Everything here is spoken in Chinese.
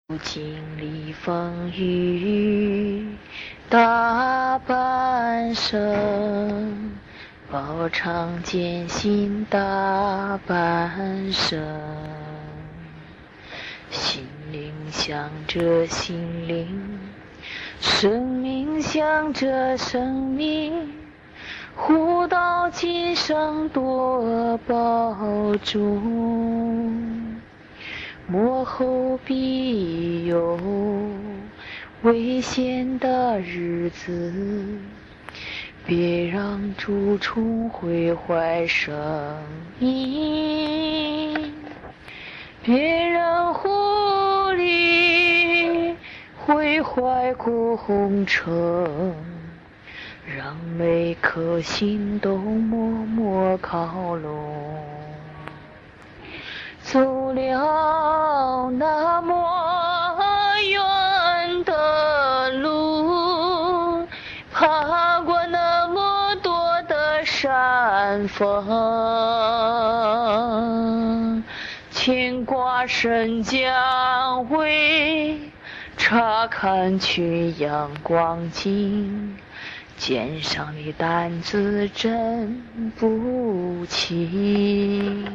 经历风雨大半生，饱尝艰辛大半生。心灵向着心灵，生命向着生命，互道今生多保重。末后必有危险的日子，别让蛀虫毁坏生命，别让狐狸毁坏工程，让每颗心都默默靠拢。走了那么远的路，爬过那么多的山峰，牵挂身将会查看群羊光景，肩上的担子真不轻。